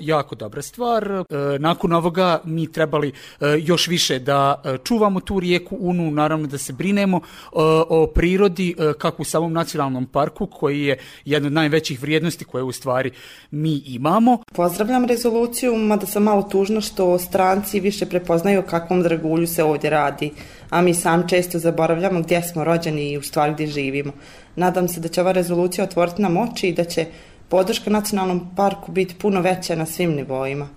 jako dobra stvar. Nakon ovoga mi trebali još više da čuvamo tu rijeku Unu, naravno da se brinemo o prirodi kako u samom nacionalnom parku koji je jedna od najvećih vrijednosti koje u stvari mi imamo. Pozdravljam rezoluciju, mada sam malo tužna što stranci više prepoznaju o kakvom dragulju se ovdje radi, a mi sam često zaboravljamo gdje smo rođeni i u stvari gdje živimo. Nadam se da će ova rezolucija otvoriti nam oči i da će podrška nacionalnom parku biti puno veća na svim nivoima.